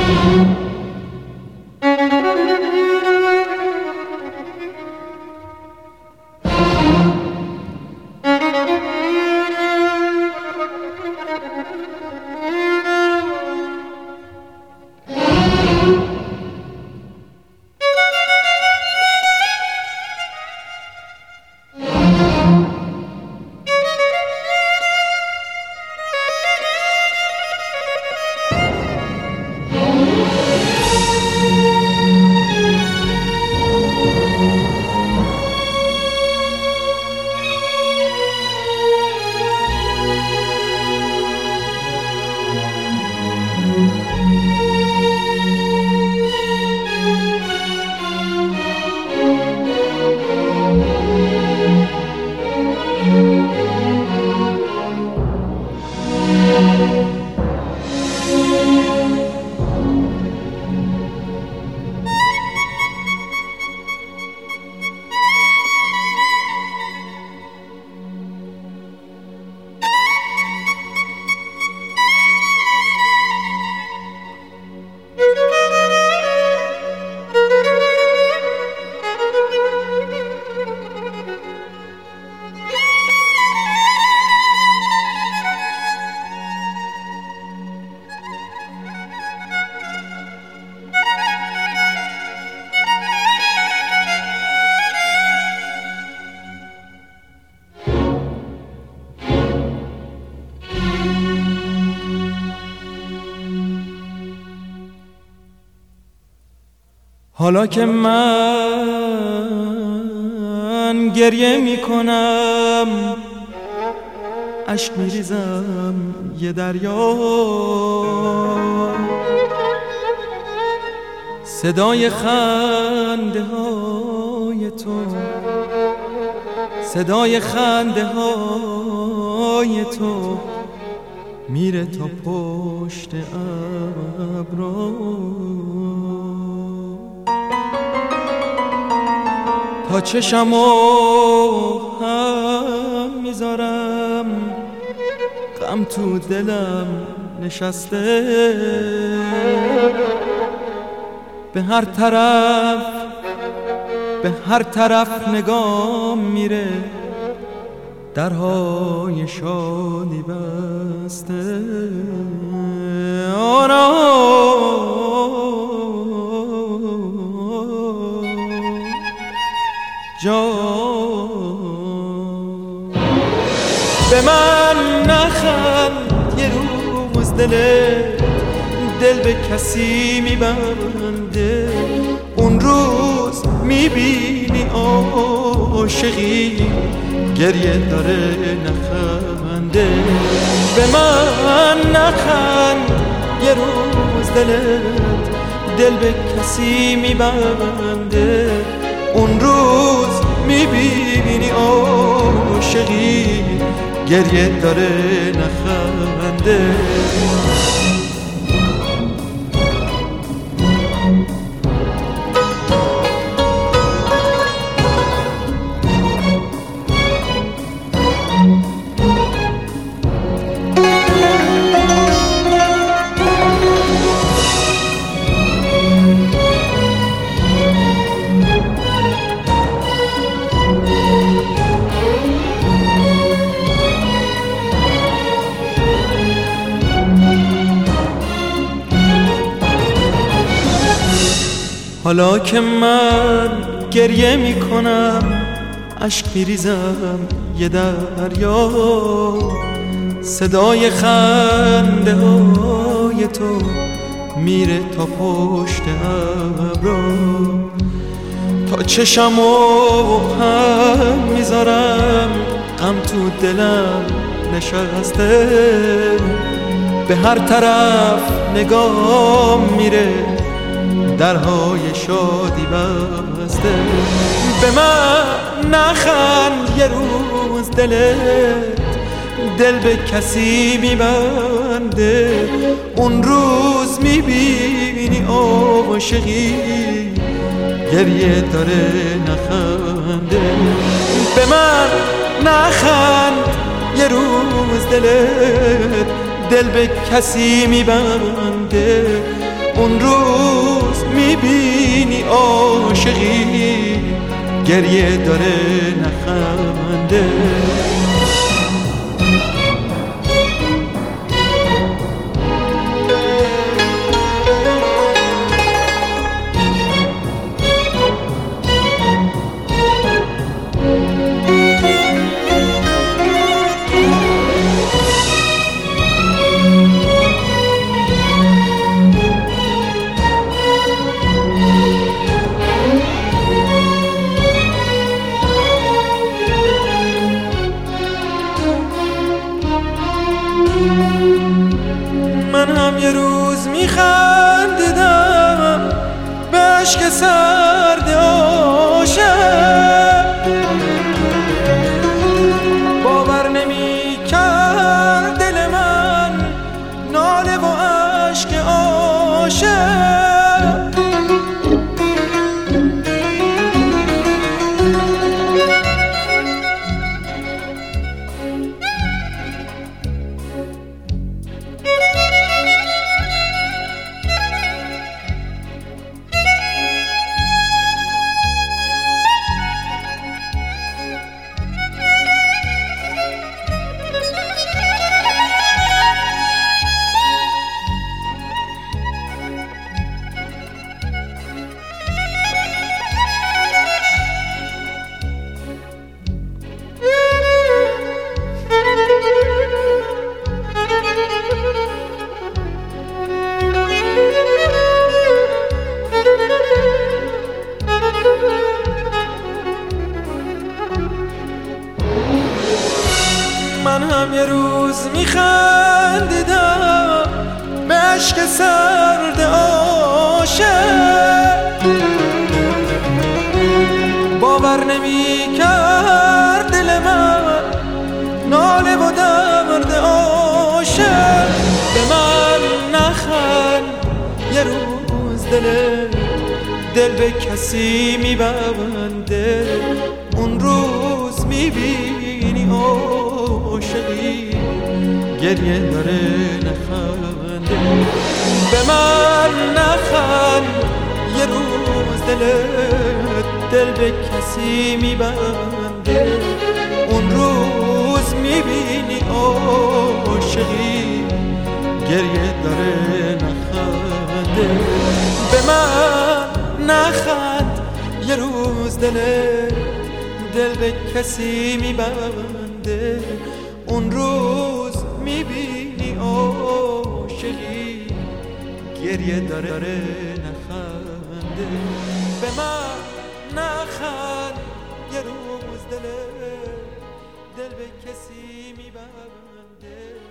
حالا که من گریه میکنم، اشک میریزم یه دریا، صدای خنده های تو، صدای خنده های تو میره تا پشت ابرا، تا چشمو هم میذارم، غم تو دلم نشسته، به هر طرف نگام میره، درهای شادی بسته. جان به من نخند، یه روز دل به کسی میبنده، اون روز میبینی عاشقی گریه داره نخنده. به من نخند، یه روز دل به کسی میبنده، اون روز میبینی عاشقی گریه داره نخنده. حالا که من گریه میکنم، اشک میریزم یه دریا، صدای خنده های تو میره تا پشت ابرا، تا چشمو هم میذارم، غم تو دلم نشسته، به هر طرف نگام میره، درهای شادی بسته. به من نخند، یه روز دل به کسی میبنده، اون روز میبینی عاشقی گریه داره نخنده. به من نخند، یه روز دل به کسی میبنده، اون روز میبینی عاشقی گریه داره نخنده. من هم یه روز میخندیدم به اشک سرد عاشق، باور نمی‌کرد دل من ناله و اشک عاشق. من هم یه روز میخندیدم به اشک سرد عاشق، باور نمی‌کرد دل من ناله و درد عاشق. به من نخند یه روز دل به کسی میبنده، اون روز میبینی عاشقی گریه داره نخنده. به من نخند یه روز دل به کسی میبنده، اون روز میبینی عاشقی گریه داره نخنده. به من نخند یه روز دل به کسی میبنده، اون روز میبینی عاشقی گریه داره نخنده. به من نخند یه روز دل به کسی میبنده.